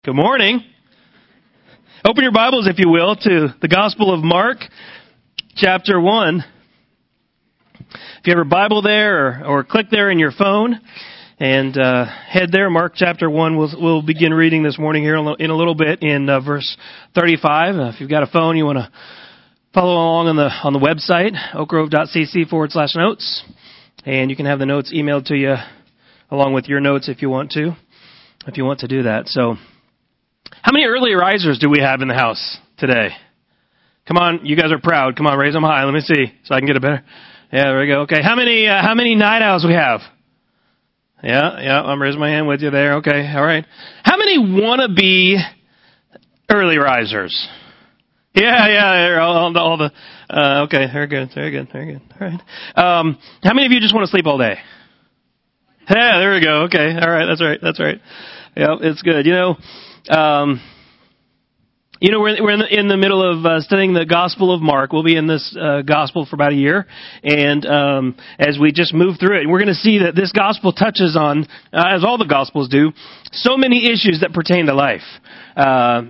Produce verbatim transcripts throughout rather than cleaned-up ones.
Good morning. Open your Bibles, if you will, to the Gospel of Mark, chapter one. If you have a Bible there, or, or click there in your phone, and uh, head there, Mark chapter one. We'll, we'll begin reading this morning here in a little bit in uh, verse thirty-five. Uh, if you've got a phone, you want to follow along on the on the website, oakgrove.cc forward slash notes, and you can have the notes emailed to you along with your notes if you want to, if you want to do that. So, how many early risers do we have in the house today? Come on, you guys are proud. Come on, raise them high. Let me see, so I can get a better. Yeah, there we go. Okay, how many uh, how many night owls we have? Yeah, yeah, I'm raising my hand with you there. Okay, all right. How many wannabe early risers? Yeah, yeah, all, all the. Uh, okay, very good, very good, very good. All right. Um, how many of you just want to sleep all day? Yeah, there we go. Okay, all right, that's right, that's right. Yeah, it's good. You know. Um, you know, we're, we're in, the, in the middle of uh, studying the Gospel of Mark. We'll be in this uh, Gospel for about a year. And um, as we just move through it, we're going to see that this Gospel touches on, uh, as all the Gospels do, so many issues that pertain to life. Uh,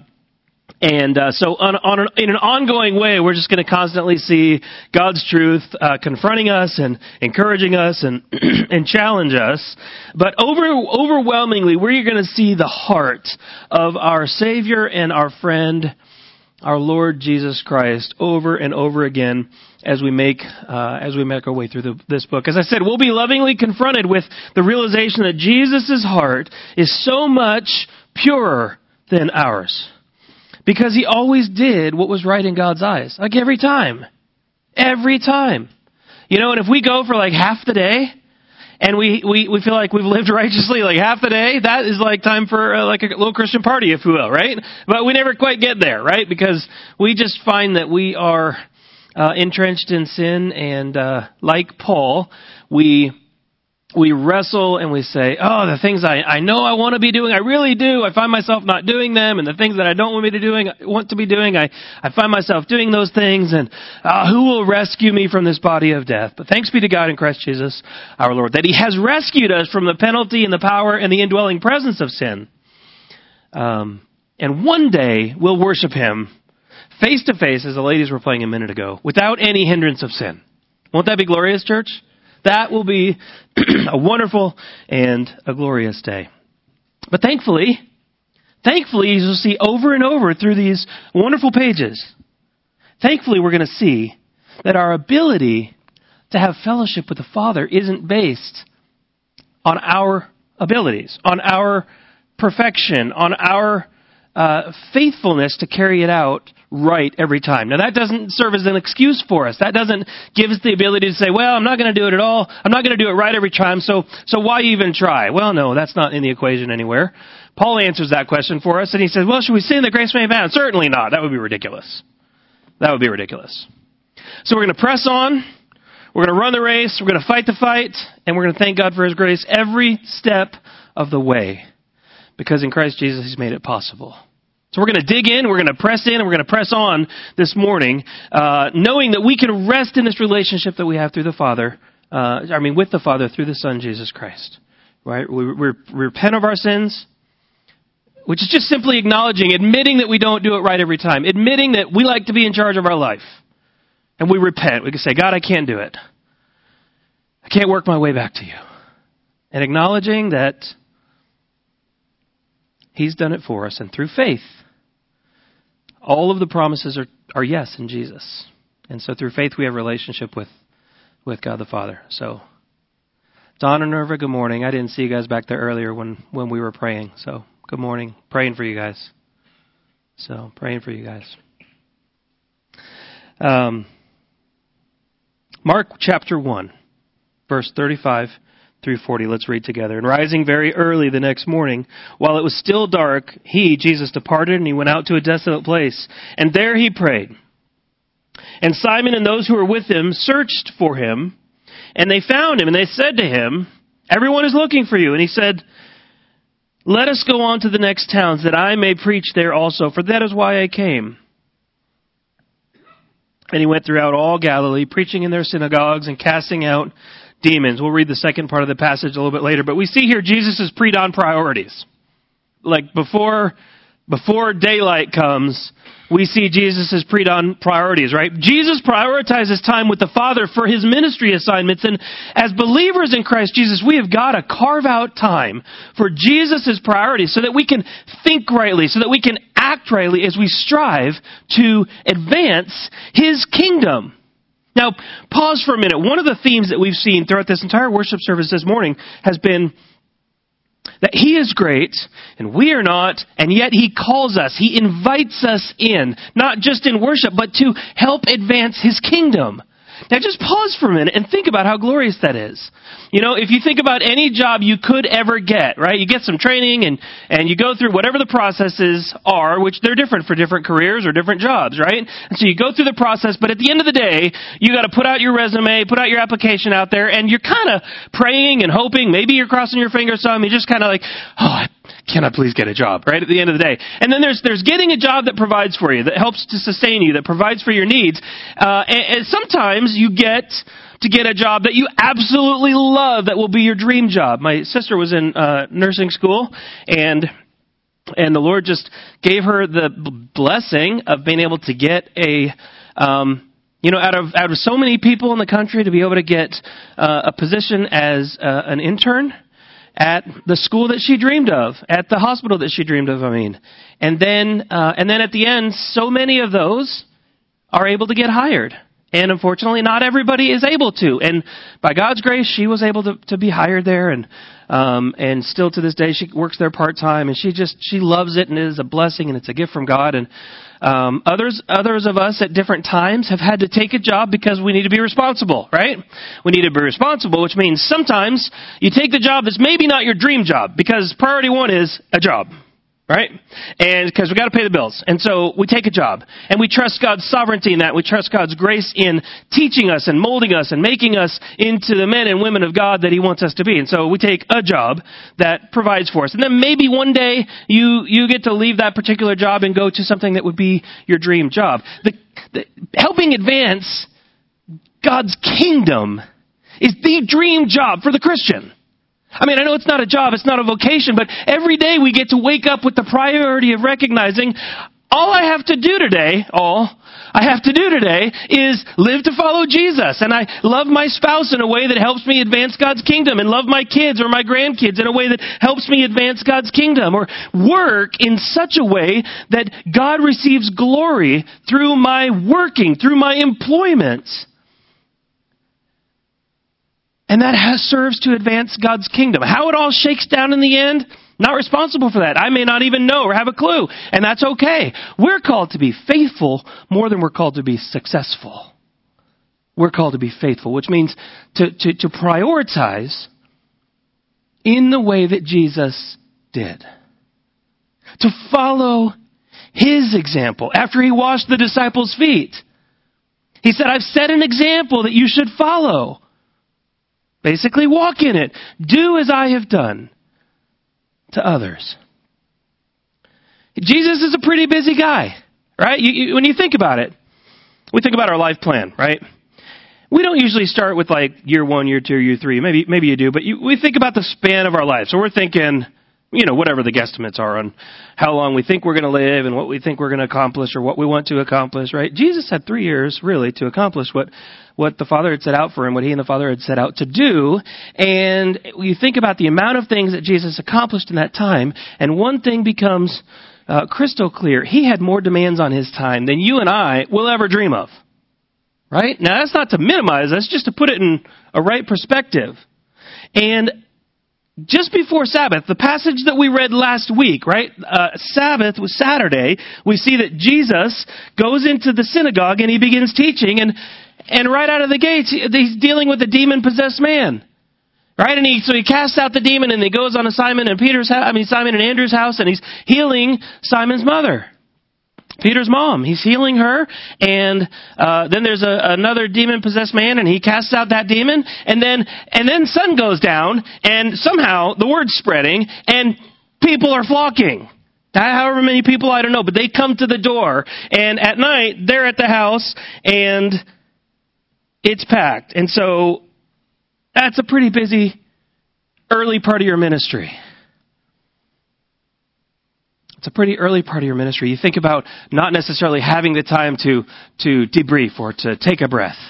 and uh, so on, on an, in an ongoing way, we're just going to constantly see God's truth uh, confronting us and encouraging us and and challenge us. But over overwhelmingly, we're going to see the heart of our Savior and our friend, our Lord Jesus Christ, over and over again as we make uh, as we make our way through the, this book. As I said, we'll be lovingly confronted with the realization that Jesus' heart is so much purer than ours. Because he always did what was right in God's eyes. Like every time. Every time. You know, and if we go for like half the day, and we, we, we feel like we've lived righteously like half the day, that is like time for uh, like a little Christian party, if you will, right? But we never quite get there, right? Because we just find that we are uh, entrenched in sin, and uh, like Paul, we... We wrestle and we say, oh, the things I, I know I want to be doing, I really do. I find myself not doing them. And the things that I don't want me to doing, want to be doing, I, I find myself doing those things. And uh, who will rescue me from this body of death? But thanks be to God in Christ Jesus, our Lord, that he has rescued us from the penalty and the power and the indwelling presence of sin. Um, and one day we'll worship him face to face, as the ladies were playing a minute ago, without any hindrance of sin. Won't that be glorious, church? That will be a wonderful and a glorious day. But thankfully, thankfully, you'll see over and over through these wonderful pages, thankfully we're going to see that our ability to have fellowship with the Father isn't based on our abilities, on our perfection, on our uh, faithfulness to carry it out right every time. Now that doesn't serve as an excuse for us. That doesn't give us the ability to say, well, I'm not going to do it at all. I'm not going to do it right every time. So, so why even try? Well, no, that's not in the equation anywhere. Paul answers that question for us and he says, well, should we sin that grace may abound? Certainly not. That would be ridiculous. That would be ridiculous. So we're going to press on. We're going to run the race. We're going to fight the fight, and we're going to thank God for his grace every step of the way, because in Christ Jesus, he's made it possible. So we're going to dig in, we're going to press in, and we're going to press on this morning, uh, knowing that we can rest in this relationship that we have through the Father, uh, I mean with the Father through the Son, Jesus Christ. Right? We, we, we repent of our sins, which is just simply acknowledging, admitting that we don't do it right every time, admitting that we like to be in charge of our life. And we repent. We can say, God, I can't do it. I can't work my way back to you. And acknowledging that he's done it for us, and through faith, all of the promises are, are yes in Jesus. And so through faith, we have a relationship with, with God the Father. So, Don and Nerva, good morning. I didn't see you guys back there earlier when, when we were praying. So, good morning. Praying for you guys. So, praying for you guys. Um, Mark chapter one, verse thirty-five through forty. Let's read together. And rising very early the next morning, while it was still dark, he, Jesus, departed, and he went out to a desolate place. And there he prayed. And Simon and those who were with him searched for him, and they found him, and they said to him, everyone is looking for you. And he said, let us go on to the next towns, that I may preach there also, for that is why I came. And he went throughout all Galilee, preaching in their synagogues and casting out demons. We'll read the second part of the passage a little bit later. But we see here Jesus' pre-dawn priorities. Like before before daylight comes, we see Jesus' pre-dawn priorities, right? Jesus prioritizes time with the Father for his ministry assignments. And as believers in Christ Jesus, we have got to carve out time for Jesus' priorities so that we can think rightly, so that we can act rightly as we strive to advance his kingdom. Now, pause for a minute. One of the themes that we've seen throughout this entire worship service this morning has been that he is great and we are not, and yet he calls us. He invites us in, not just in worship, but to help advance his kingdom. Now just pause for a minute and think about how glorious that is. You know, if you think about any job you could ever get, right? You get some training and, and you go through whatever the processes are, which they're different for different careers or different jobs, right? And so you go through the process, but at the end of the day, you got to put out your resume, put out your application out there, and you're kind of praying and hoping. Maybe you're crossing your fingers some. You're just kind of like, oh, can I please get a job, right, at the end of the day? And then there's there's getting a job that provides for you, that helps to sustain you, that provides for your needs. Uh, and, and sometimes you get to get a job that you absolutely love, that will be your dream job. My sister was in uh, nursing school, and and the Lord just gave her the blessing of being able to get a, um, you know, out of out of so many people in the country, to be able to get uh, a position as uh, an intern at the school that she dreamed of, at the hospital that she dreamed of, I mean. And then, uh, and then at the end, so many of those are able to get hired. And unfortunately, not everybody is able to. And by God's grace, she was able to, to be hired there. And, um, and still to this day, she works there part-time. And she just, she loves it, and it is a blessing, and it's a gift from God. And, um, others, others of us at different times have had to take a job because we need to be responsible, right? We need to be responsible, which means sometimes you take the job that's maybe not your dream job, because priority one is a job. Right? And because we got to pay the bills. And so we take a job, and we trust God's sovereignty in that. We trust God's grace in teaching us and molding us and making us into the men and women of God that he wants us to be. And so we take a job that provides for us. And then maybe one day you, you get to leave that particular job and go to something that would be your dream job. The, the, helping advance God's kingdom is the dream job for the Christian. I mean, I know it's not a job, it's not a vocation, but every day we get to wake up with the priority of recognizing all I have to do today, all I have to do today is live to follow Jesus. And I love my spouse in a way that helps me advance God's kingdom, and love my kids or my grandkids in a way that helps me advance God's kingdom, or work in such a way that God receives glory through my working, through my employment. And that has, serves to advance God's kingdom. How it all shakes down in the end, not responsible for that. I may not even know or have a clue, and that's okay. We're called to be faithful more than we're called to be successful. We're called to be faithful, which means to, to, to prioritize in the way that Jesus did. To follow his example after he washed the disciples' feet. He said, I've set an example that you should follow. Basically, walk in it. Do as I have done to others. Jesus is a pretty busy guy, right? You, you, when you think about it, we think about our life plan, right? We don't usually start with like year one, year two, year three. Maybe maybe you do, but you, we think about the span of our life. So we're thinking, you know, whatever the guesstimates are on how long we think we're going to live and what we think we're going to accomplish or what we want to accomplish, right? Jesus had three years, really, to accomplish what, what the Father had set out for him, what he and the Father had set out to do. And you think about the amount of things that Jesus accomplished in that time, and one thing becomes uh, crystal clear. He had more demands on his time than you and I will ever dream of, right? Now, that's not to minimize, that's just to put it in a right perspective. And just before Sabbath, the passage that we read last week, right? Uh, Sabbath was Saturday. We see that Jesus goes into the synagogue and he begins teaching, and and right out of the gates, he's dealing with a demon-possessed man, right? And he so he casts out the demon, and he goes on to Simon and Peter's house. I mean Simon and Andrew's house, and he's healing Simon's mother, Peter's mom. He's healing her, and uh, then there's a, another demon-possessed man, and he casts out that demon, and then and then sun goes down, and somehow the word's spreading, and people are flocking. However many people, I don't know, but they come to the door, and at night they're at the house, and it's packed. And so that's a pretty busy early part of your ministry. It's a pretty early part of your ministry. You think about not necessarily having the time to, to debrief or to take a breath.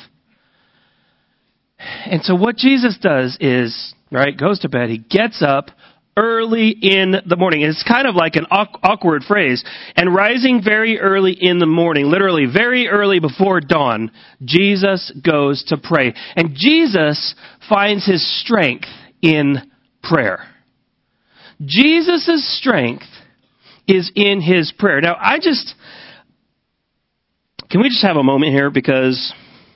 And so what Jesus does is, right, goes to bed. He gets up early in the morning. It's kind of like an awkward phrase. And rising very early in the morning, literally very early before dawn, Jesus goes to pray. And Jesus finds his strength in prayer. Jesus' strength is in his prayer. Now, I just, can we just have a moment here? Because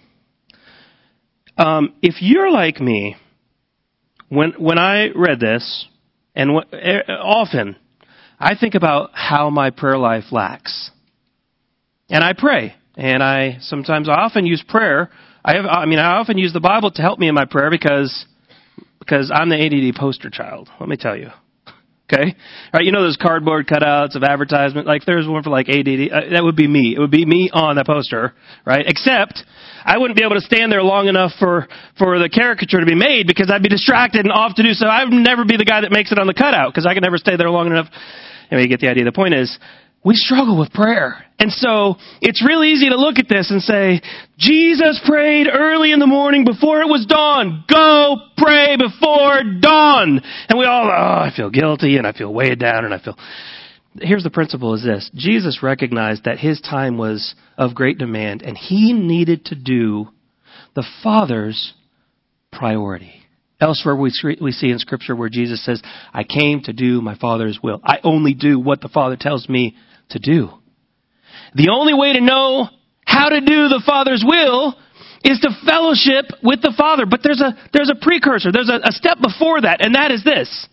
um, if you're like me, when when I read this, and what, often, I think about how my prayer life lacks. And I pray. And I sometimes, I often use prayer. I have, I mean, I often use the Bible to help me in my prayer because, because I'm the A D D poster child. Let me tell you. Okay? All right, you know those cardboard cutouts of advertisement? Like, there's one for like A D D. Uh, that would be me. It would be me on the poster, right? Except, I wouldn't be able to stand there long enough for, for the caricature to be made because I'd be distracted and off to do so. I would never be the guy that makes it on the cutout because I could never stay there long enough. Anyway, you get the idea. The point is, we struggle with prayer. And so, it's real easy to look at this and say, Jesus prayed early in the morning before it was dawn. Go pray before dawn. And we all, oh, I feel guilty and I feel weighed down and I feel... Here's the principle is this. Jesus recognized that his time was of great demand and he needed to do the Father's priority. Elsewhere we see in Scripture where Jesus says, I came to do my Father's will. I only do what the Father tells me to do. The only way to know how to do the Father's will is to fellowship with the Father. But there's a there's a precursor. There's a, a step before that, and that is this.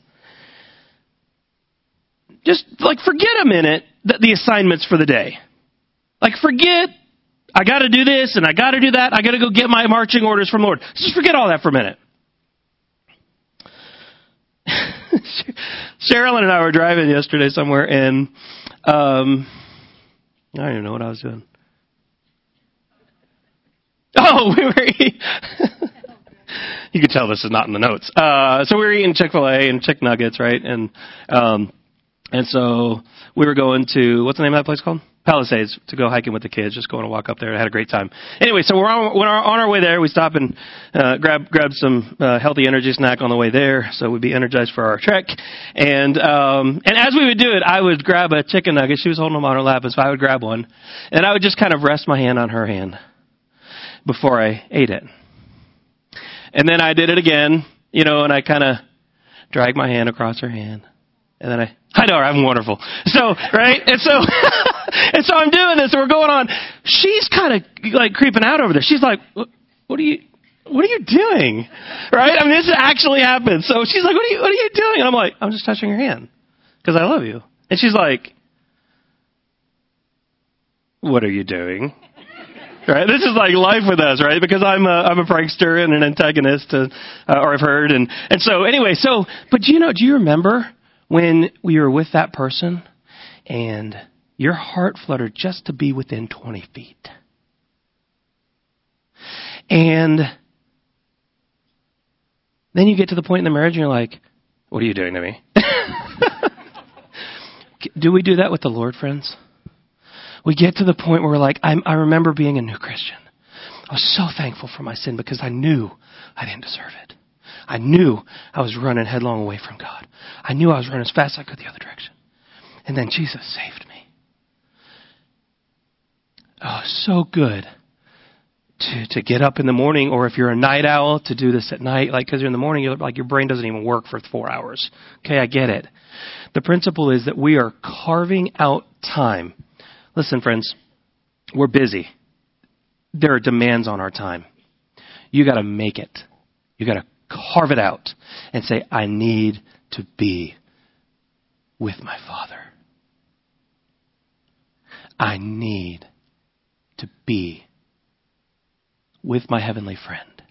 Just, like, forget a minute the, the assignments for the day. Like, forget, I got to do this, and I got to do that. I got to go get my marching orders from the Lord. Just forget all that for a minute. Cheryl and I were driving yesterday somewhere, and um, I don't even know what I was doing. Oh, we were eating. You can tell this is not in the notes. Uh, so we were eating Chick-fil-A and Chick Nuggets, right? And um, and so we were going to, what's the name of that place called? Palisades, to go hiking with the kids, just going to walk up there. I had a great time. Anyway, so we're on, we're on our way there. We stop and uh, grab grab some uh, healthy energy snack on the way there, so we'd be energized for our trek. And um, and as we would do it, I would grab a chicken nugget. She was holding them on her lap, and so I would grab one, and I would just kind of rest my hand on her hand before I ate it. And then I did it again, you know, and I kind of dragged my hand across her hand, and then I, hi Dora, I'm wonderful. So, right, and so. And so I'm doing this, and we're going on. She's kind of like creeping out over there. She's like, "What, what are you, what are you doing?" Right? I mean, this actually happened. So she's like, "What are you, what are you doing?" And I'm like, "I'm just touching your hand because I love you." And she's like, "What are you doing?" Right? This is like life with us, right? Because I'm a, I'm a prankster and an antagonist, uh, or I've heard, and and so anyway, so but do you know? Do you remember when we were with that person and your heart fluttered just to be within twenty feet. And then you get to the point in the marriage and you're like, what are you doing to me? Do we do that with the Lord, friends? We get to the point where we're like, I'm, I remember being a new Christian. I was so thankful for my sin because I knew I didn't deserve it. I knew I was running headlong away from God. I knew I was running as fast as I could the other direction. And then Jesus saved me. Oh, so good to to get up in the morning, or if you're a night owl, to do this at night. Like, because in the morning, you're, like your brain doesn't even work for four hours. Okay, I get it. The principle is that we are carving out time. Listen, friends, we're busy. There are demands on our time. You got to make it. You got to carve it out and say, I need to be with my Father. I need to be with my heavenly friend.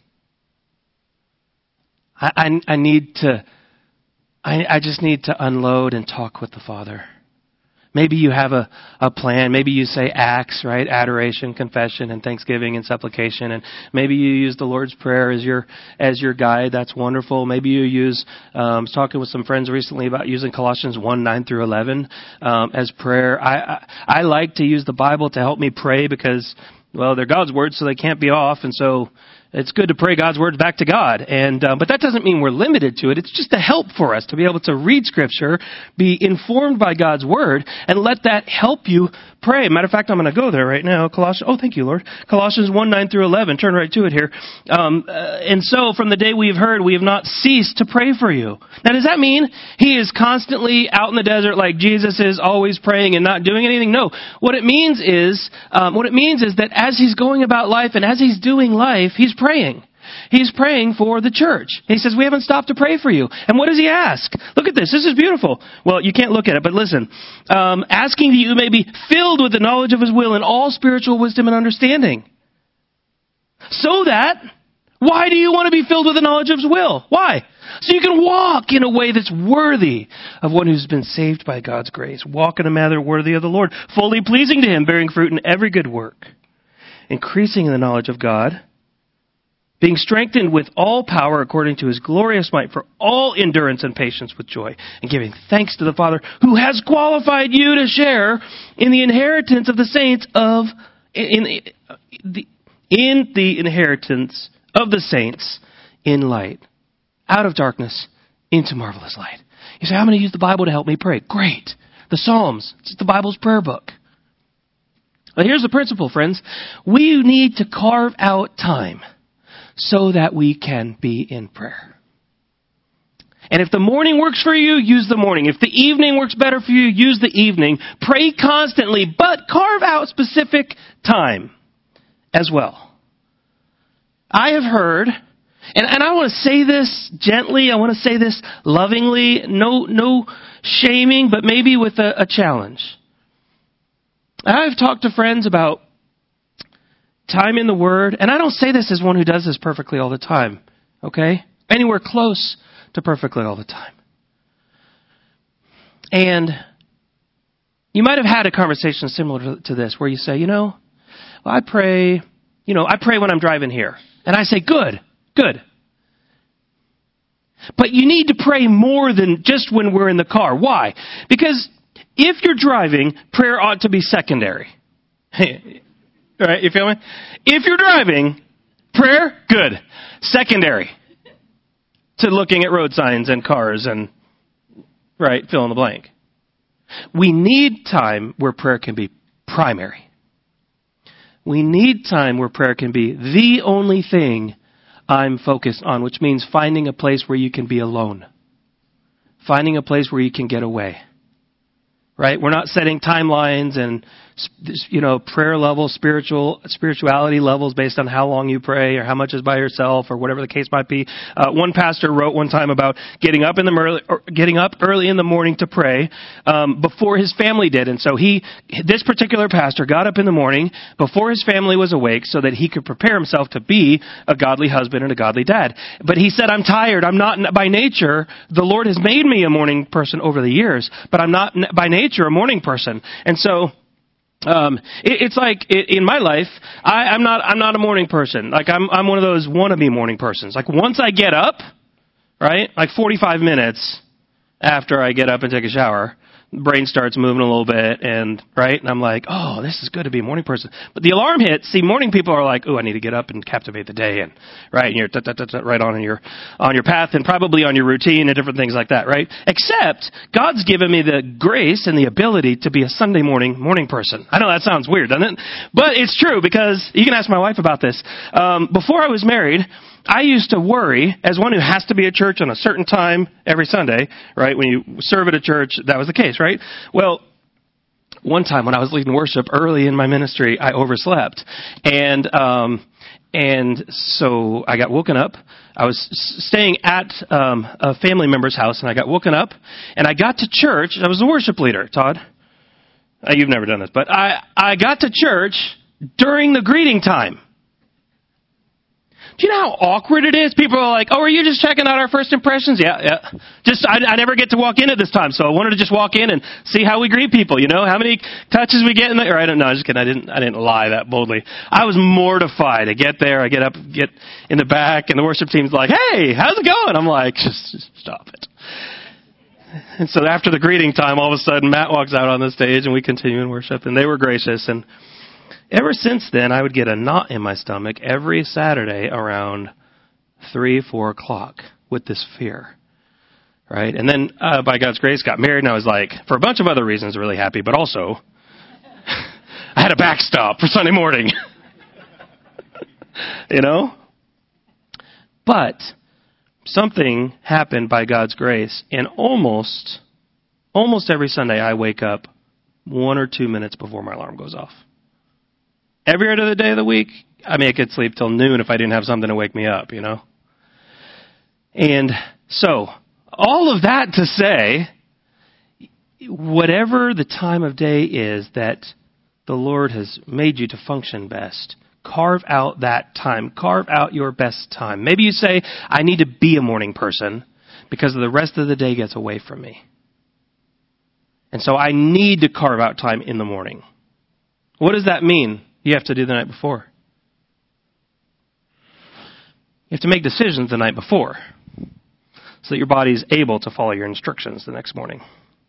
I, I, I need to, I, I just need to unload and talk with the Father. Maybe you have a, a plan. Maybe you say acts, right? Adoration, confession, and thanksgiving and supplication. And maybe you use the Lord's Prayer as your as your guide. That's wonderful. Maybe you use, um, I was talking with some friends recently about using Colossians one, nine through eleven um, as prayer. I, I I like to use the Bible to help me pray because, well, they're God's words, so they can't be off. And so it's good to pray God's words back to God. And uh, but that doesn't mean we're limited to it. It's just a help for us to be able to read Scripture, be informed by God's Word, and let that help you pray. Matter of fact, I'm going to go there right now. Colossians, oh, thank you, Lord. Colossians one, nine through eleven. Turn right to it here. Um, uh, and so, from the day we have heard, we have not ceased to pray for you. Now, does that mean He is constantly out in the desert like Jesus is, always praying and not doing anything? No. What it means is, um, what it means is that as He's going about life and as He's doing life, He's praying. He's praying for the church. He says, we haven't stopped to pray for you. And what does he ask? Look at this. This is beautiful. Well, you can't look at it, but listen. Um, asking that you may be filled with the knowledge of His will and all spiritual wisdom and understanding. So that, why do you want to be filled with the knowledge of His will? Why? So you can walk in a way that's worthy of one who's been saved by God's grace. Walk in a manner worthy of the Lord, fully pleasing to Him, bearing fruit in every good work, increasing in the knowledge of God, being strengthened with all power according to His glorious might for all endurance and patience with joy, and giving thanks to the Father who has qualified you to share in the inheritance of the saints of in, in the in the inheritance of the saints in light, out of darkness into marvelous light. You say, I'm going to use the Bible to help me pray. Great. The Psalms. It's the Bible's prayer book. But here's the principle, friends. We need to carve out time so that we can be in prayer. And if the morning works for you, use the morning. If the evening works better for you, use the evening. Pray constantly, but carve out specific time as well. I have heard, and, and I want to say this gently, I want to say this lovingly, no, no shaming, but maybe with a, a challenge. I've talked to friends about time in the Word, and I don't say this as one who does this perfectly all the time, okay? Anywhere close to perfectly all the time. And you might have had a conversation similar to, to this, where you say, you know, well, I pray, you know, I pray when I'm driving here. And I say, good, good. But you need to pray more than just when we're in the car. Why? Because if you're driving, prayer ought to be secondary. Right, you feel me? If you're driving, prayer, good. Secondary to looking at road signs and cars and, right, fill in the blank. We need time where prayer can be primary. We need time where prayer can be the only thing I'm focused on, which means finding a place where you can be alone. Finding a place where you can get away. Right? We're not setting timelines and, you know, prayer levels, spiritual spirituality levels based on how long you pray or how much is by yourself or whatever the case might be. Uh, one pastor wrote one time about getting up in the early, or getting up early in the morning to pray um, before his family did, and so he, this particular pastor, got up in the morning before his family was awake so that he could prepare himself to be a godly husband and a godly dad. But he said, "I'm tired. I'm not by nature. The Lord has made me a morning person over the years, but I'm not by nature." You're a morning person. And so um it, it's like it, in my life I, I'm not I'm not a morning person. Like I'm I'm one of those wannabe morning persons. Like once I get up, right, like forty-five minutes after I get up and take a shower, the brain starts moving a little bit, and right, and I'm like, oh, this is good to be a morning person. But the alarm hits. See, morning people are like, oh, I need to get up and captivate the day, and right, and you're right on in your on your path, and probably on your routine and different things like that, right? Except God's given me the grace and the ability to be a Sunday morning morning person. I know that sounds weird, doesn't it? But it's true, because you can ask my wife about this. Um, before I was married, I used to worry, as one who has to be at church on a certain time every Sunday, right? When you serve at a church, that was the case, right? Well, one time when I was leading worship early in my ministry, I overslept. And, um, and so I got woken up. I was staying at, um, a family member's house, and I got woken up, and I got to church. I was the worship leader, Todd. Uh, you've never done this, but I, I got to church during the greeting time. Do you know how awkward it is? People are like, oh, are you just checking out our first impressions? Yeah, yeah. Just, I, I never get to walk in at this time, so I wanted to just walk in and see how we greet people, you know? How many touches we get in the, or I don't know, I'm just kidding. I didn't, I didn't lie that boldly. I was mortified. I get there, I get up, get in the back, and the worship team's like, hey, how's it going? I'm like, just, just stop it. And so after the greeting time, all of a sudden, Matt walks out on the stage, and we continue in worship, and they were gracious, and ever since then, I would get a knot in my stomach every Saturday around three, four o'clock with this fear, right? And then, uh, by God's grace, got married, and I was like, for a bunch of other reasons, really happy, but also, I had a backstop for Sunday morning. You know? But something happened by God's grace, and almost, almost every Sunday I wake up one or two minutes before my alarm goes off. Every other day of the week, I mean, I could sleep till noon if I didn't have something to wake me up, you know? And so, all of that to say, whatever the time of day is that the Lord has made you to function best, carve out that time. Carve out your best time. Maybe you say, I need to be a morning person because the rest of the day gets away from me. And so I need to carve out time in the morning. What does that mean? You have to do the night before. You have to make decisions the night before so that your body is able to follow your instructions the next morning.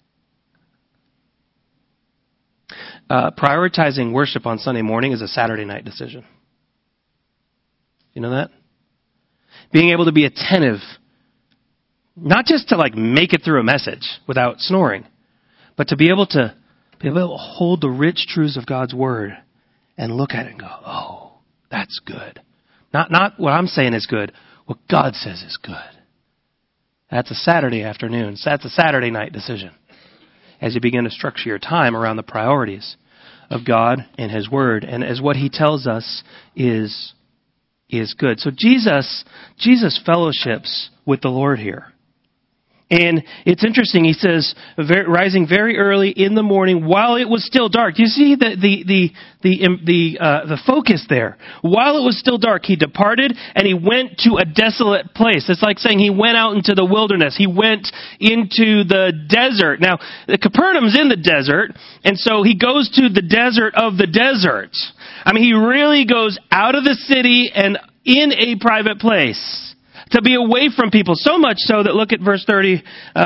Uh, prioritizing worship on Sunday morning is a Saturday night decision. You know that? Being able to be attentive, not just to like make it through a message without snoring, but to be able to be able to hold the rich truths of God's Word and look at it and go, oh, that's good. Not not what I'm saying is good, what God says is good. That's a Saturday afternoon. That's a Saturday night decision as you begin to structure your time around the priorities of God and His Word, and as what He tells us is, is good. So Jesus, Jesus fellowships with the Lord here. And it's interesting, he says, very, rising very early in the morning while it was still dark. You see the the the the the, uh, the focus there. While it was still dark, he departed and he went to a desolate place. It's like saying he went out into the wilderness. He went into the desert. Now, Capernaum's in the desert, and so he goes to the desert of the desert. I mean, he really goes out of the city and in a private place. To be away from people, so much so that, look at verse thirty-six,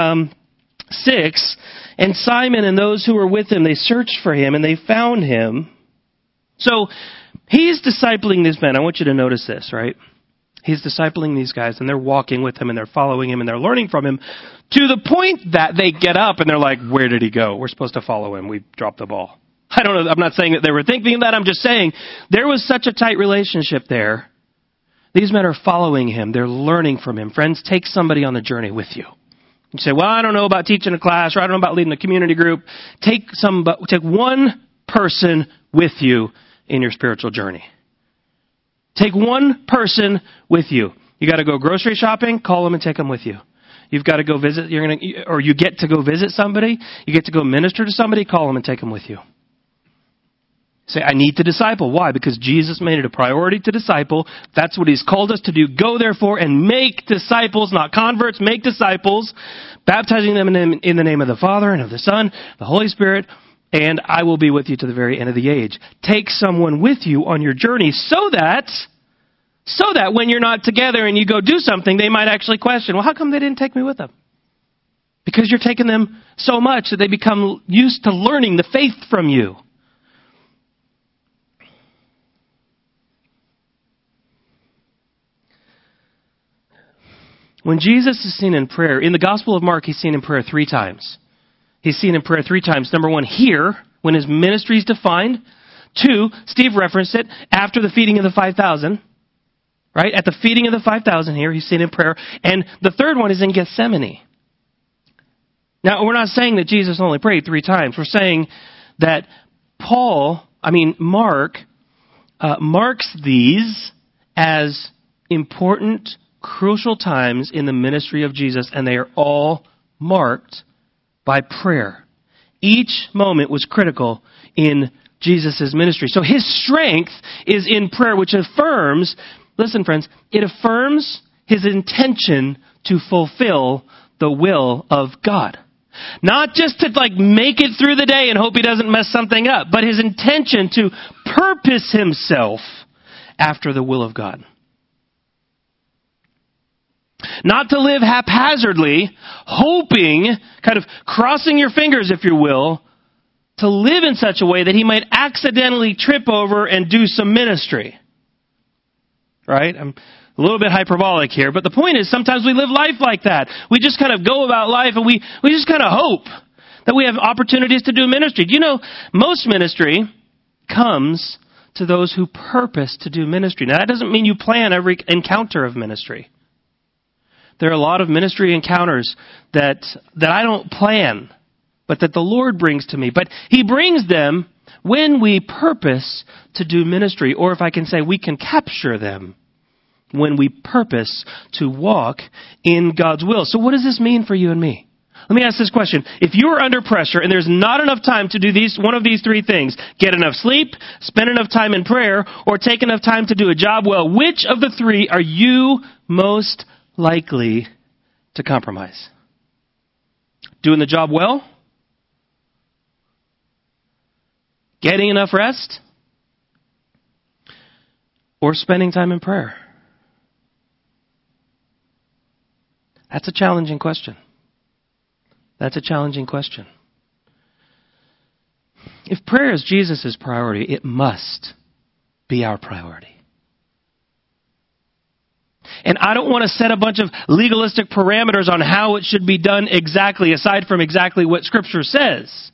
and Simon and those who were with him, they searched for him and they found him. So, he's discipling these men. I want you to notice this, right? He's discipling these guys and they're walking with him and they're following him and they're learning from him to the point that they get up and they're like, where did he go? We're supposed to follow him. We dropped the ball. I don't know. I'm not saying that they were thinking that. I'm just saying there was such a tight relationship there. These men are following him. They're learning from him. Friends, take somebody on the journey with you. You say, well, I don't know about teaching a class, or I don't know about leading a community group. Take some, take one person with you in your spiritual journey. Take one person with you. You got to go grocery shopping, call them and take them with you. You've got to go visit, you're going to, or you get to go visit somebody, you get to go minister to somebody, call them and take them with you. Say, I need to disciple. Why? Because Jesus made it a priority to disciple. That's what He's called us to do. Go therefore and make disciples, not converts, make disciples, baptizing them in, in the name of the Father and of the Son, the Holy Spirit, and I will be with you to the very end of the age. Take someone with you on your journey so that, so that when you're not together and you go do something, they might actually question, well, how come they didn't take me with them? Because you're taking them so much that they become used to learning the faith from you. When Jesus is seen in prayer, in the Gospel of Mark, He's seen in prayer three times. He's seen in prayer three times. Number one, here, when His ministry is defined. Two, Steve referenced it, after the feeding of the five thousand. Right? At the feeding of the five thousand here, He's seen in prayer. And the third one is in Gethsemane. Now, we're not saying that Jesus only prayed three times. We're saying that Paul, I mean, Mark, uh, marks these as important crucial times in the ministry of Jesus, and they are all marked by prayer. Each moment was critical in Jesus' ministry. So His strength is in prayer, which affirms listen friends, it affirms his intention to fulfill the will of God. Not just to like make it through the day and hope he doesn't mess something up, but his intention to purpose himself after the will of God. Not to live haphazardly, hoping, kind of crossing your fingers, if you will, to live in such a way that he might accidentally trip over and do some ministry. Right? I'm a little bit hyperbolic here, but the point is sometimes we live life like that. We just kind of go about life and we, we just kind of hope that we have opportunities to do ministry. Do you know, most ministry comes to those who purpose to do ministry. Now, that doesn't mean you plan every encounter of ministry. There are a lot of ministry encounters that that I don't plan, but that the Lord brings to me. But he brings them when we purpose to do ministry, or if I can say, we can capture them when we purpose to walk in God's will. So what does this mean for you and me? Let me ask this question. If you are under pressure and there's not enough time to do these one of these three things, get enough sleep, spend enough time in prayer, or take enough time to do a job well, which of the three are you most likely to compromise? Doing the job well? Getting enough rest? Or spending time in prayer? That's a challenging question. That's a challenging question. If prayer is Jesus' priority, it must be our priority. And I don't want to set a bunch of legalistic parameters on how it should be done exactly, aside from exactly what Scripture says.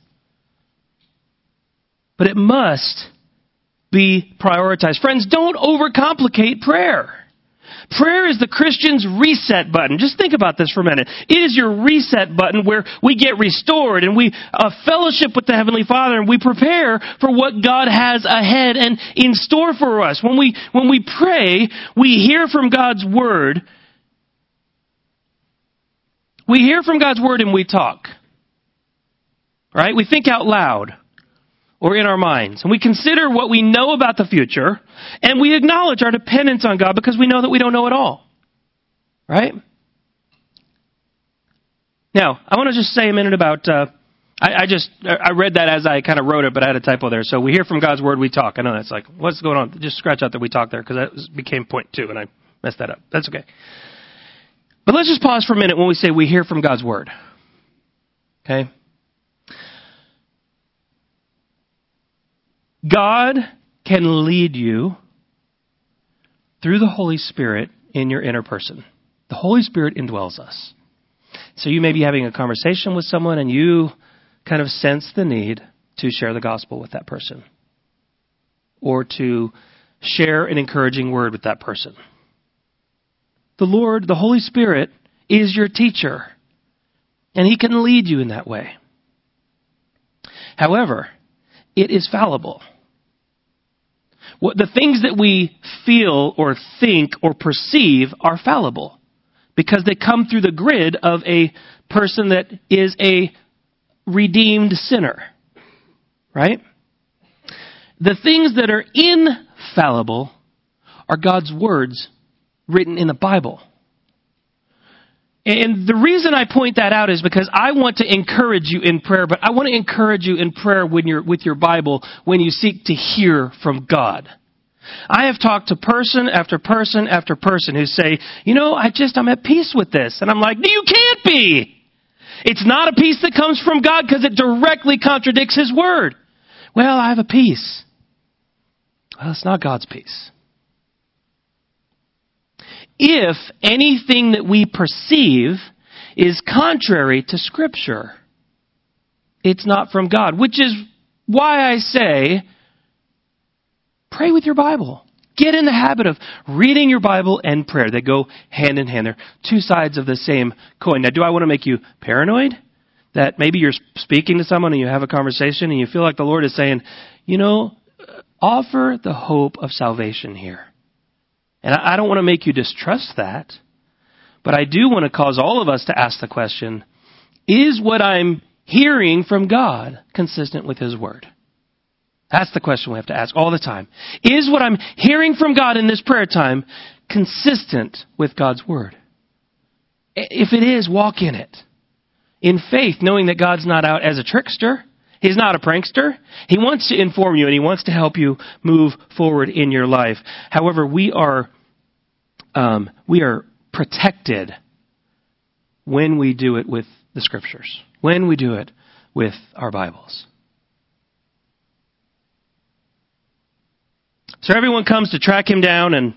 But it must be prioritized. Friends, don't overcomplicate prayer. Prayer is the Christian's reset button. Just think about this for a minute. It is your reset button where we get restored and we uh, fellowship with the Heavenly Father and we prepare for what God has ahead and in store for us. When we, when we pray, we hear from God's Word. We hear from God's Word and we talk. Right? We think out loud. Or in our minds. And we consider what we know about the future, and we acknowledge our dependence on God because we know that we don't know it all. Right? Now, I want to just say a minute about, uh, I, I just, I read that as I kind of wrote it, but I had a typo there. So we hear from God's Word, we talk. I know that's like, what's going on? Just scratch out that we talk there, because that was, became point two, and I messed that up. That's okay. But let's just pause for a minute when we say we hear from God's Word. Okay? God can lead you through the Holy Spirit in your inner person. The Holy Spirit indwells us. So you may be having a conversation with someone and you kind of sense the need to share the gospel with that person. Or to share an encouraging word with that person. The Lord, the Holy Spirit, is your teacher. And He can lead you in that way. However, it is fallible. What the things that we feel or think or perceive are fallible because they come through the grid of a person that is a redeemed sinner. Right? The things that are infallible are God's words written in the Bible. And the reason I point that out is because I want to encourage you in prayer, but I want to encourage you in prayer when you're with your Bible when you seek to hear from God. I have talked to person after person after person who say, you know, I just, I'm at peace with this. And I'm like, no, you can't be. It's not a peace that comes from God because it directly contradicts His Word. Well, I have a peace. Well, it's not God's peace. If anything that we perceive is contrary to Scripture, it's not from God. Which is why I say, pray with your Bible. Get in the habit of reading your Bible and prayer. They go hand in hand. They're two sides of the same coin. Now, do I want to make you paranoid? That maybe you're speaking to someone and you have a conversation and you feel like the Lord is saying, you know, offer the hope of salvation here. And I don't want to make you distrust that, but I do want to cause all of us to ask the question, is what I'm hearing from God consistent with His Word? That's the question we have to ask all the time. Is what I'm hearing from God in this prayer time consistent with God's word? If it is, walk in it. In faith, knowing that God's not out as a trickster. He's not a prankster. He wants to inform you and he wants to help you move forward in your life. However, we are, um, we are protected when we do it with the scriptures. When we do it with our Bibles. So everyone comes to track him down, and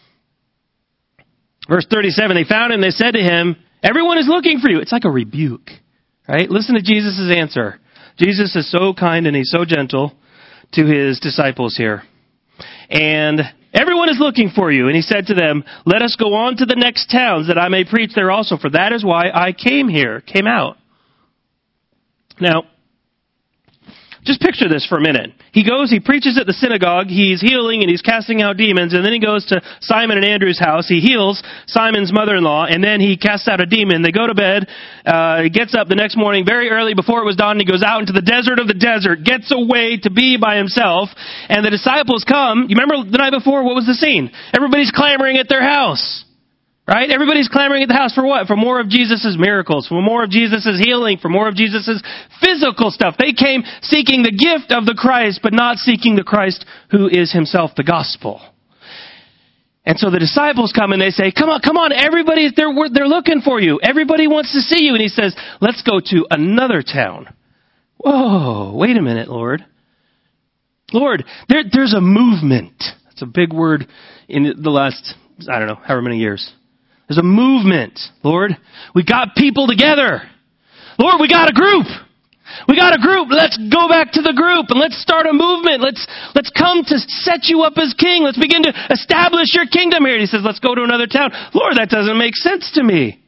verse thirty-seven, they found him, they said to him, everyone is looking for you. It's like a rebuke, right? Listen to Jesus' answer. Jesus is so kind and he's so gentle to his disciples here. And everyone is looking for you. And he said to them, let us go on to the next towns that I may preach there also, for that is why I came here, came out. Now, just picture this for a minute. He goes, he preaches at the synagogue, he's healing and he's casting out demons, and then he goes to Simon and Andrew's house, he heals Simon's mother-in-law, and then he casts out a demon. They go to bed, uh, he gets up the next morning very early before it was dawn, and he goes out into the desert of the desert, gets away to be by himself, and the disciples come. You remember the night before, what was the scene? Everybody's clamoring at their house. Right? Everybody's clamoring at the house for what? For more of Jesus' miracles, for more of Jesus' healing, for more of Jesus' physical stuff. They came seeking the gift of the Christ, but not seeking the Christ who is himself the gospel. And so the disciples come and they say, come on, come on, everybody, they're, they're looking for you. Everybody wants to see you. And he says, let's go to another town. Whoa, wait a minute, Lord. Lord, there, there's a movement. That's a big word in the last, I don't know, however many years. There's a movement, Lord. We got people together. Lord, we got a group. We got a group. Let's go back to the group and let's start a movement. Let's, let's come to set you up as king. Let's begin to establish your kingdom here. And he says, let's go to another town. Lord, that doesn't make sense to me.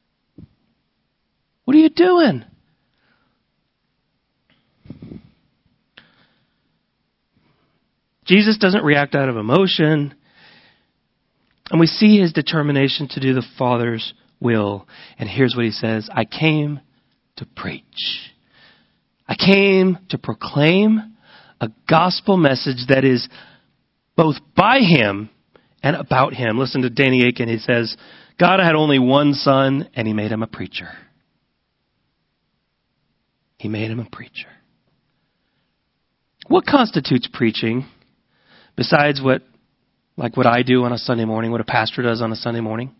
What are you doing? Jesus doesn't react out of emotion. And we see his determination to do the Father's will. And here's what he says. I came to preach. I came to proclaim a gospel message that is both by him and about him. Listen to Danny Akin. He says, God had only one son and he made him a preacher. He made him a preacher. What constitutes preaching besides what Like what I do on a Sunday morning, what a pastor does on a Sunday morning?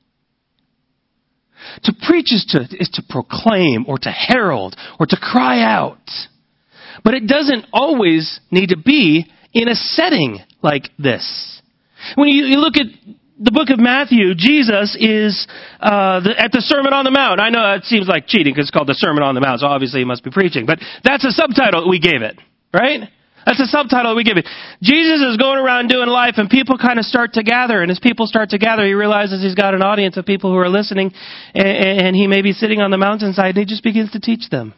To preach is to, is to proclaim or to herald or to cry out. But it doesn't always need to be in a setting like this. When you, you look at the book of Matthew, Jesus is uh, the, at the Sermon on the Mount. I know it seems like cheating because it's called the Sermon on the Mount, so obviously he must be preaching. But that's a subtitle that we gave it, right? That's a subtitle we give it. Jesus is going around doing life and people kind of start to gather. And as people start to gather, he realizes he's got an audience of people who are listening. And, and he may be sitting on the mountainside and he just begins to teach them.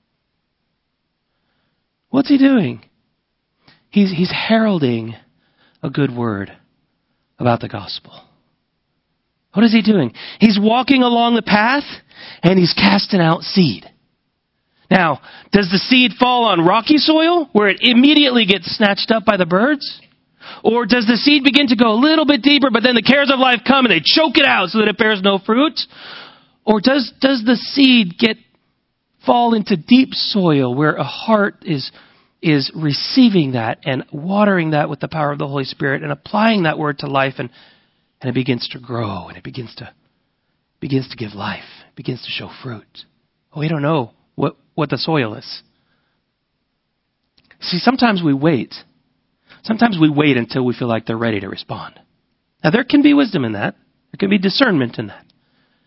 What's he doing? He's, he's heralding a good word about the gospel. What is he doing? He's walking along the path and he's casting out seed. Now, does the seed fall on rocky soil where it immediately gets snatched up by the birds? Or does the seed begin to go a little bit deeper, but then the cares of life come and they choke it out so that it bears no fruit? Or does, does the seed get fall into deep soil where a heart is, is receiving that and watering that with the power of the Holy Spirit and applying that word to life, and, and it begins to grow and it begins to, begins to give life, it begins to show fruit? Oh, we don't know what what the soil is. See, sometimes we wait. Sometimes we wait until we feel like they're ready to respond. Now, there can be wisdom in that. There can be discernment in that.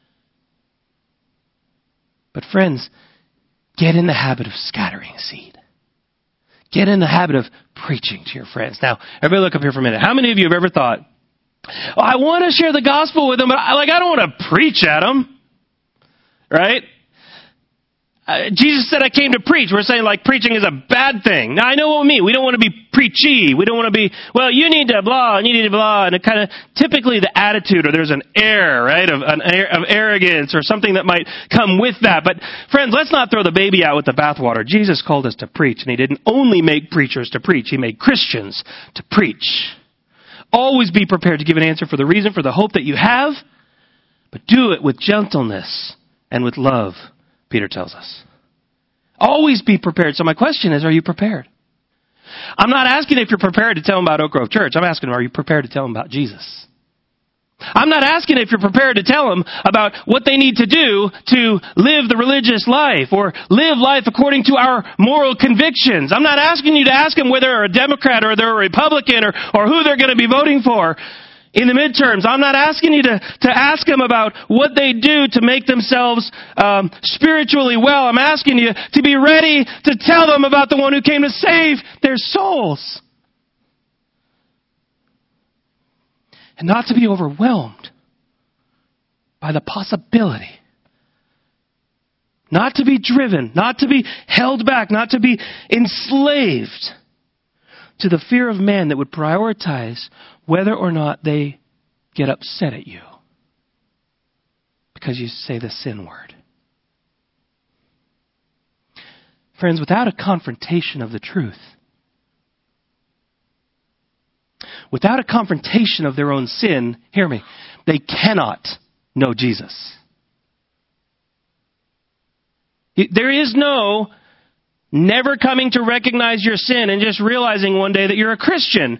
But friends, get in the habit of scattering seed. Get in the habit of preaching to your friends. Now, everybody look up here for a minute. How many of you have ever thought, oh, I want to share the gospel with them, but I, like I don't want to preach at them. Right? Uh, Jesus said, I came to preach. We're saying like preaching is a bad thing. Now I know what we mean. We don't want to be preachy. We don't want to be, well, you need to blah, and you need to blah. And it kind of, typically the attitude, or there's an air, right, of, an air, of arrogance or something that might come with that. But friends, let's not throw the baby out with the bathwater. Jesus called us to preach, and he didn't only make preachers to preach. He made Christians to preach. Always be prepared to give an answer for the reason, for the hope that you have, but do it with gentleness and with love, Peter tells us. Always be prepared. So my question is, are you prepared? I'm not asking if you're prepared to tell them about Oak Grove Church. I'm asking, are you prepared to tell them about Jesus? I'm not asking if you're prepared to tell them about what they need to do to live the religious life or live life according to our moral convictions. I'm not asking you to ask them whether they're a Democrat or they're a Republican or, or who they're going to be voting for in the midterms. I'm not asking you to, to ask them about what they do to make themselves um, spiritually well. I'm asking you to be ready to tell them about the one who came to save their souls. And not to be overwhelmed by the possibility. Not to be driven, not to be held back, not to be enslaved to the fear of man that would prioritize whether or not they get upset at you because you say the sin word. Friends, without a confrontation of the truth, without a confrontation of their own sin, hear me, they cannot know Jesus. There is no never coming to recognize your sin and just realizing one day that you're a Christian.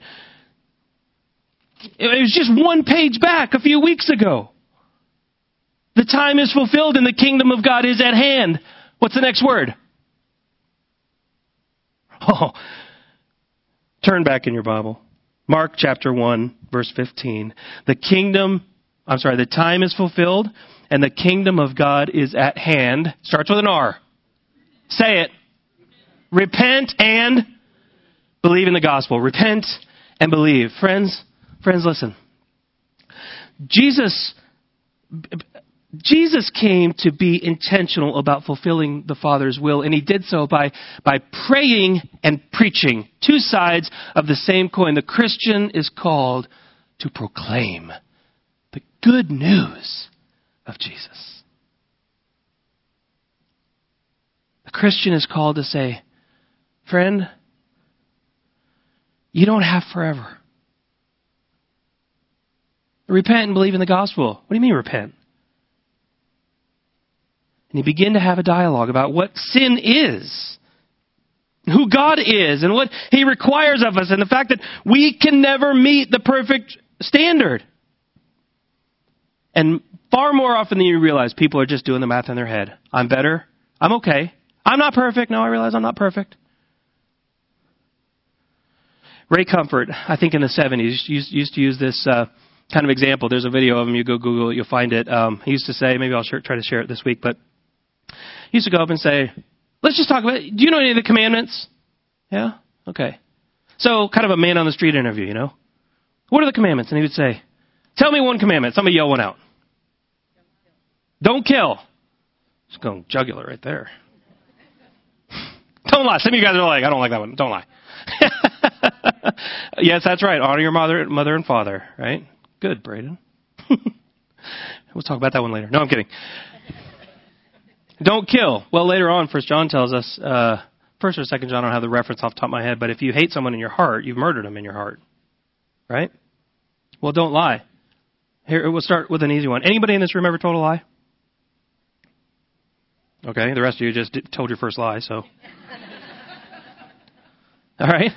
It was just one page back a few weeks ago. The time is fulfilled and the kingdom of God is at hand. What's the next word? Oh, turn back in your Bible. Mark chapter one, verse fifteen. The kingdom, I'm sorry, the time is fulfilled and the kingdom of God is at hand. Starts with an R. Say it. Repent and believe in the gospel. Repent and believe. Friends, friends, listen. Jesus, Jesus came to be intentional about fulfilling the Father's will, and he did so by, by praying and preaching. Two sides of the same coin. The Christian is called to proclaim the good news of Jesus. The Christian is called to say, friend, you don't have forever. Repent and believe in the gospel. What do you mean repent? And you begin to have a dialogue about what sin is, who God is, and what he requires of us, and the fact that we can never meet the perfect standard. And far more often than you realize, people are just doing the math in their head. I'm better. I'm okay. I'm not perfect. No, I realize I'm not perfect. Ray Comfort, I think in the seventies, used, used to use this uh, kind of example. There's a video of him. You go Google it, you'll find it. Um, he used to say, maybe I'll share, try to share it this week, but he used to go up and say, let's just talk about, do you know any of the commandments? Yeah? Okay. So, kind of a man on the street interview, you know? What are the commandments? And he would say, tell me one commandment. Somebody yell one out. Don't kill. Just going jugular right there. Don't lie. Some of you guys are like, I don't like that one. Don't lie. Yes, that's right. Honor your mother, mother and father, right? Good, Braden. We'll talk about that one later. No, I'm kidding. Don't kill. Well, later on, First John tells us, uh, First or Second John, I don't have the reference off the top of my head, but if you hate someone in your heart, you've murdered them in your heart, right? Well, don't lie. Here, we'll start with an easy one. Anybody in this room ever told a lie? Okay, the rest of you just did, told your first lie, so. All right.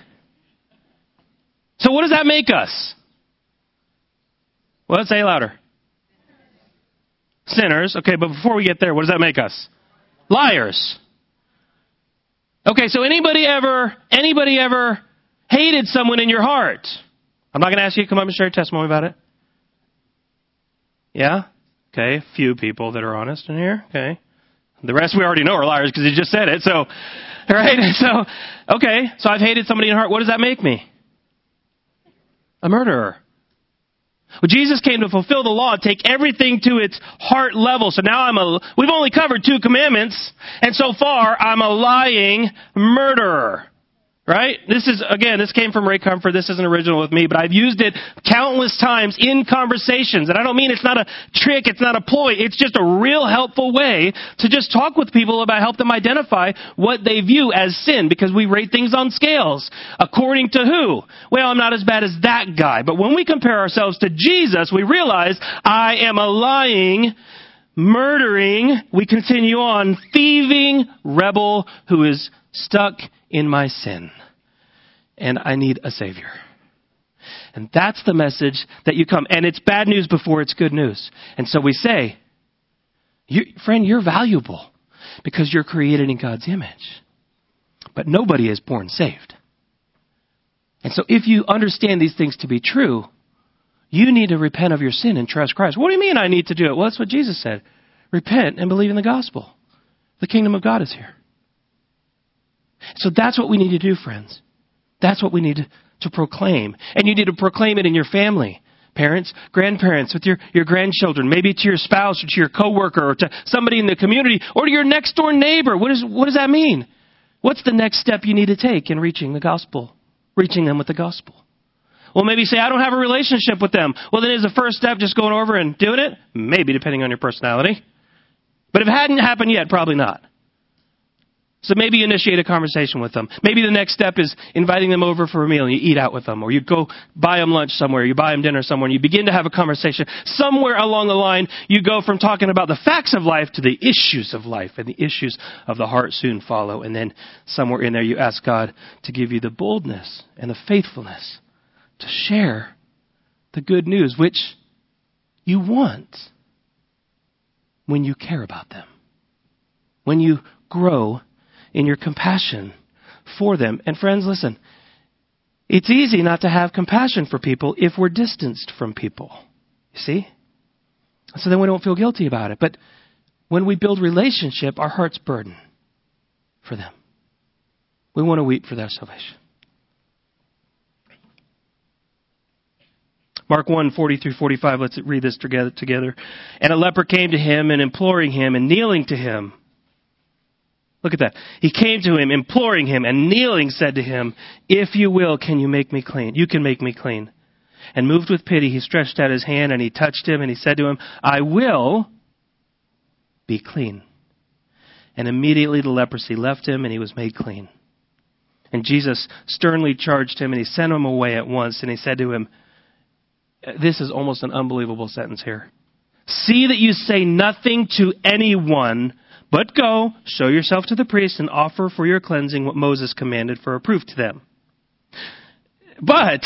So what does that make us? Well, let's say louder. Sinners. Okay, but before we get there, what does that make us? Liars. Okay, so anybody ever, anybody ever hated someone in your heart? I'm not going to ask you to come up and share your testimony about it. Yeah? Okay, a few people that are honest in here. Okay. The rest we already know are liars because he just said it. So, all right. So, okay. So I've hated somebody in heart. What does that make me? A murderer. Well, Jesus came to fulfill the law, take everything to its heart level. So now I'm a, we've only covered two commandments, and so far I'm a lying murderer. Right? This is, again, this came from Ray Comfort. This isn't original with me, but I've used it countless times in conversations. And I don't mean it's not a trick, it's not a ploy. It's just a real helpful way to just talk with people about, help them identify what they view as sin, because we rate things on scales. According to who? Well, I'm not as bad as that guy. But when we compare ourselves to Jesus, we realize I am a lying, murdering, we continue on, thieving rebel who is stuck in my sin. And I need a Savior. And that's the message that you come. And it's bad news before it's good news. And so we say, you, friend, you're valuable because you're created in God's image. But nobody is born saved. And so if you understand these things to be true, you need to repent of your sin and trust Christ. What do you mean I need to do it? Well, that's what Jesus said. Repent and believe in the gospel. The kingdom of God is here. So that's what we need to do, friends. That's what we need to, to proclaim. And you need to proclaim it in your family. Parents, grandparents, with your, your grandchildren, maybe to your spouse or to your coworker or to somebody in the community or to your next door neighbor. What, is, what does that mean? What's the next step you need to take in reaching the gospel, reaching them with the gospel? Well, maybe say, I don't have a relationship with them. Well, then is the first step just going over and doing it? Maybe, depending on your personality. But if it hadn't happened yet, probably not. So maybe initiate a conversation with them. Maybe the next step is inviting them over for a meal and you eat out with them. Or you go buy them lunch somewhere. You buy them dinner somewhere. And you begin to have a conversation. Somewhere along the line, you go from talking about the facts of life to the issues of life. And the issues of the heart soon follow. And then somewhere in there, you ask God to give you the boldness and the faithfulness to share the good news, which you want when you care about them. When you grow in your compassion for them. And friends, listen, it's easy not to have compassion for people if we're distanced from people. You see? So then we don't feel guilty about it. But when we build relationship, our hearts burden for them. We want to weep for their salvation. Mark one, forty through forty-five, let's read this together. together. And a leper came to him and imploring him and kneeling to him. Look at that. He came to him, imploring him, and kneeling said to him, if you will, can you make me clean? You can make me clean. And moved with pity, he stretched out his hand and he touched him and he said to him, I will be clean. And immediately the leprosy left him and he was made clean. And Jesus sternly charged him and he sent him away at once. And he said to him, this is almost an unbelievable sentence here. See that you say nothing to anyone, but go, show yourself to the priest, and offer for your cleansing what Moses commanded for a proof to them. But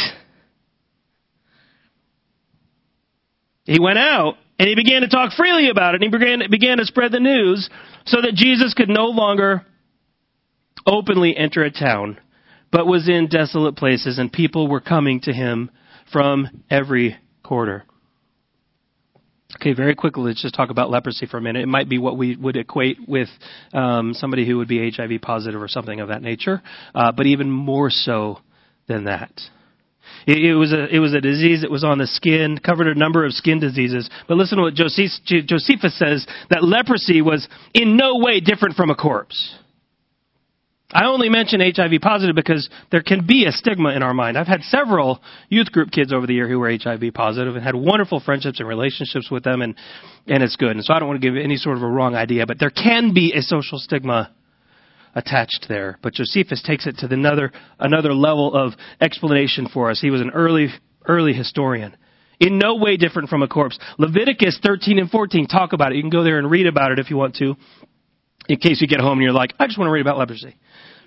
he went out, and he began to talk freely about it, and he began, began to spread the news so that Jesus could no longer openly enter a town, but was in desolate places, and people were coming to him from every quarter. Okay, very quickly, let's just talk about leprosy for a minute. It might be what we would equate with um, somebody who would be H I V positive or something of that nature, uh, but even more so than that. It, it was a it was a disease that was on the skin, covered a number of skin diseases. But listen to what Josephus says, that leprosy was in no way different from a corpse. I only mention H I V positive because there can be a stigma in our mind. I've had several youth group kids over the year who were H I V positive and had wonderful friendships and relationships with them, and, and it's good. And so I don't want to give any sort of a wrong idea, but there can be a social stigma attached there. But Josephus takes it to the another, another level of explanation for us. He was an early, early historian. In no way different from a corpse. Leviticus thirteen and fourteen talk about it. You can go there and read about it if you want to, in case you get home and you're like, I just want to read about leprosy.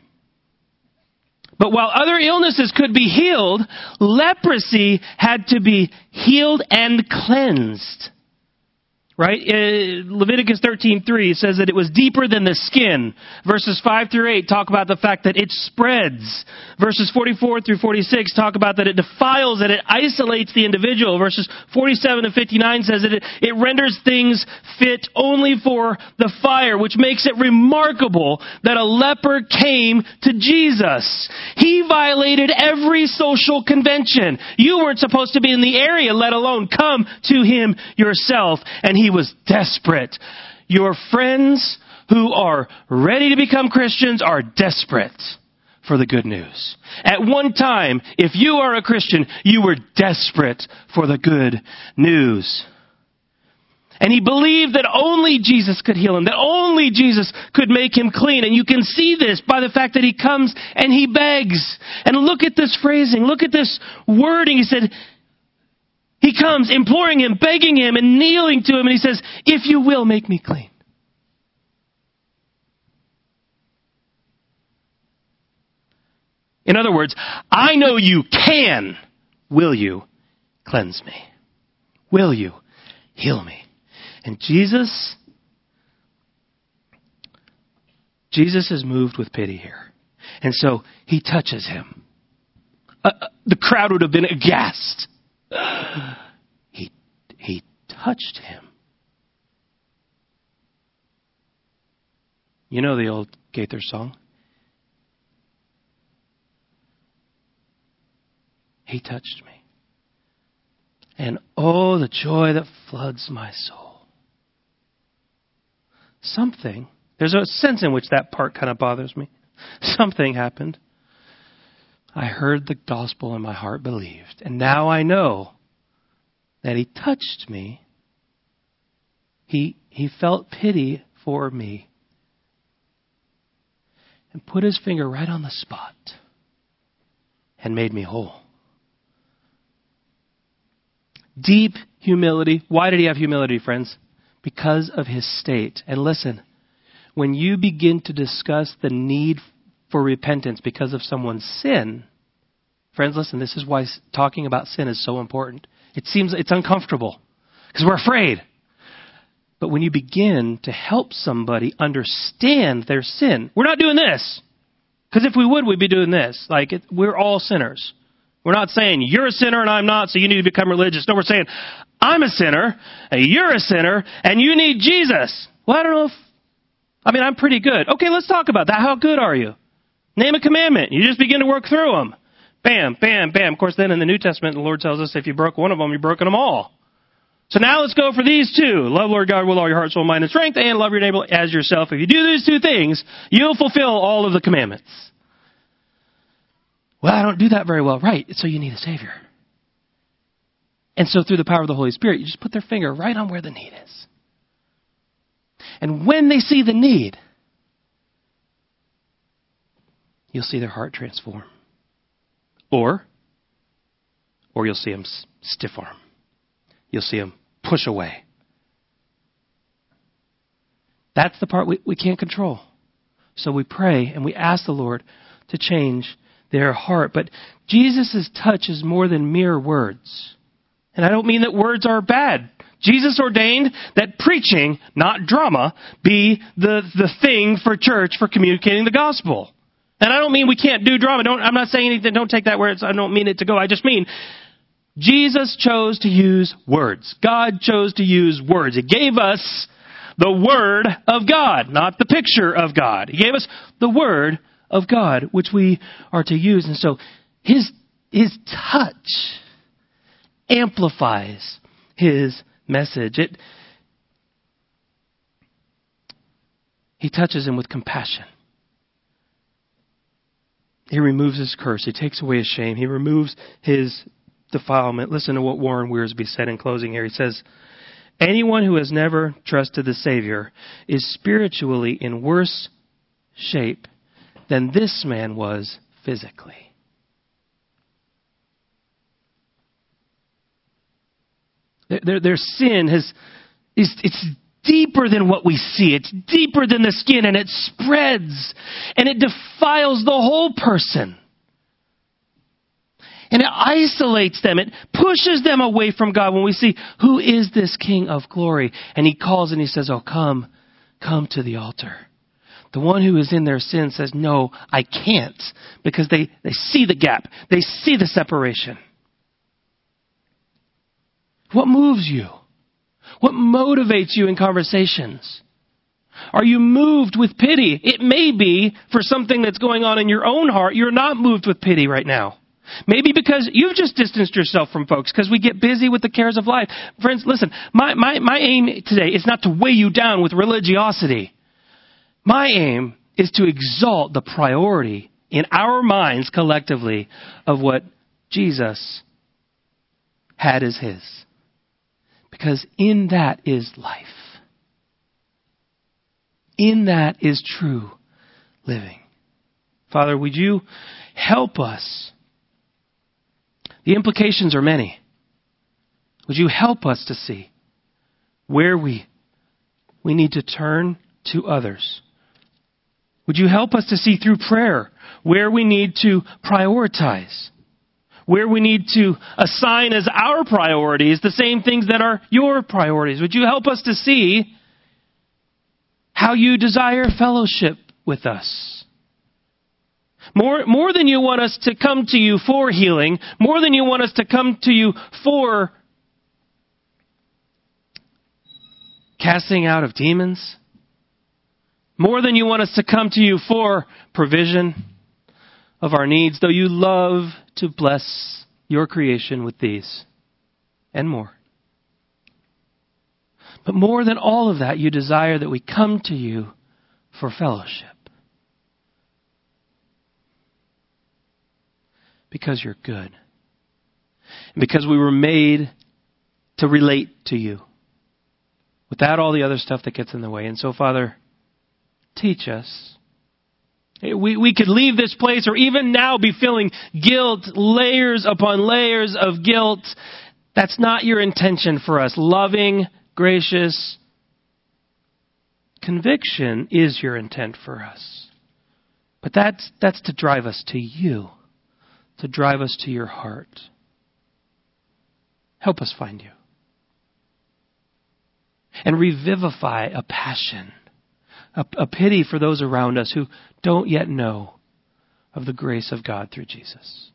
But while other illnesses could be healed, leprosy had to be healed and cleansed. Right? Uh, Leviticus thirteen three says that it was deeper than the skin. Verses five through eight talk about the fact that it spreads. Verses forty-four through forty-six talk about that it defiles, that it isolates the individual. Verses forty-seven to fifty-nine says that it, it renders things fit only for the fire, which makes it remarkable that a leper came to Jesus. He violated every social convention. You weren't supposed to be in the area, let alone come to him yourself. And he He was desperate. Your friends who are ready to become Christians are desperate for the good news. At one time, if you are a Christian, you were desperate for the good news. And he believed that only Jesus could heal him, that only Jesus could make him clean. And you can see this by the fact that he comes and he begs. And look at this phrasing, look at this wording. He said, he comes imploring him, begging him, and kneeling to him, and he says, if you will, make me clean. In other words, I know you can. Will you cleanse me? Will you heal me? And Jesus, Jesus is moved with pity here. And so he touches him. Uh, the crowd would have been aghast. He, he touched him. You know the old Gaither song? He touched me. And oh, the joy that floods my soul. Something, there's a sense in which that part kind of bothers me. Something happened. I heard the gospel and my heart believed. And now I know that he touched me. He, he felt pity for me. And put his finger right on the spot. And made me whole. Deep humility. Why did he have humility, friends? Because of his state. And listen, when you begin to discuss the need for repentance because of someone's sin, friends, listen, this is why talking about sin is so important. It seems it's uncomfortable because we're afraid. But when you begin to help somebody understand their sin, we're not doing this. Because if we would, we'd be doing this. Like, it, we're all sinners. We're not saying you're a sinner and I'm not, so you need to become religious. No, we're saying I'm a sinner, and you're a sinner, and you need Jesus. Well, I don't know if, I mean, I'm pretty good. Okay, let's talk about that. How good are you? Name a commandment. You just begin to work through them. Bam, bam, bam. Of course, then in the New Testament, the Lord tells us if you broke one of them, you've broken them all. So now let's go for these two. Love Lord God with all your heart, soul, mind, and strength, and love your neighbor as yourself. If you do these two things, you'll fulfill all of the commandments. Well, I don't do that very well. Right, so you need a Savior. And so through the power of the Holy Spirit, you just put their finger right on where the need is. And when they see the need, you'll see their heart transform. Or, or you'll see them stiff arm. You'll see them push away. That's the part we, we can't control. So we pray and we ask the Lord to change their heart. But Jesus' touch is more than mere words. And I don't mean that words are bad. Jesus ordained that preaching, not drama, be the, the thing for church for communicating the gospel. And I don't mean we can't do drama. Don't, I'm not saying anything. Don't take that where it's, I don't mean it to go. I just mean Jesus chose to use words. God chose to use words. He gave us the Word of God, not the picture of God. He gave us the Word of God, which we are to use. And so His, His touch amplifies His message. It, he touches him with compassion. He removes his curse. He takes away his shame. He removes his defilement. Listen to what Warren Wiersbe said in closing here. He says, anyone who has never trusted the Savior is spiritually in worse shape than this man was physically. Their, their, their sin has is it's deeper than what we see. It's deeper than the skin, and it spreads, and it defiles the whole person. And it isolates them. It pushes them away from God when we see, who is this King of glory? And he calls and he says, oh, come, come to the altar. The one who is in their sin says, no, I can't, because they, they see the gap. They see the separation. What moves you? What motivates you in conversations? Are you moved with pity? It may be for something that's going on in your own heart. You're not moved with pity right now. Maybe because you've just distanced yourself from folks because we get busy with the cares of life. Friends, listen, my, my, my aim today is not to weigh you down with religiosity. My aim is to exalt the priority in our minds collectively of what Jesus had as his. Because in that is life. In that is true living. Father, would you help us? The implications are many. Would you help us to see where we, we need to turn to others? Would you help us to see through prayer where we need to prioritize? Where we need to assign as our priorities the same things that are your priorities? Would you help us to see how you desire fellowship with us? More, more than you want us to come to you for healing, more than you want us to come to you for casting out of demons, more than you want us to come to you for provision of our needs, though you love to bless your creation with these and more. But more than all of that, you desire that we come to you for fellowship. Because you're good. And because we were made to relate to you. Without all the other stuff that gets in the way. And so, Father, teach us. We, we could leave this place or even now be feeling guilt, layers upon layers of guilt. That's not your intention for us. Loving, gracious conviction is your intent for us. But that's, that's to drive us to you. To drive us to your heart. Help us find you. And revivify a passion, a, a pity for those around us who don't yet know of the grace of God through Jesus.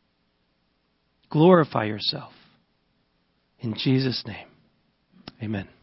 Glorify yourself. In Jesus' name, amen.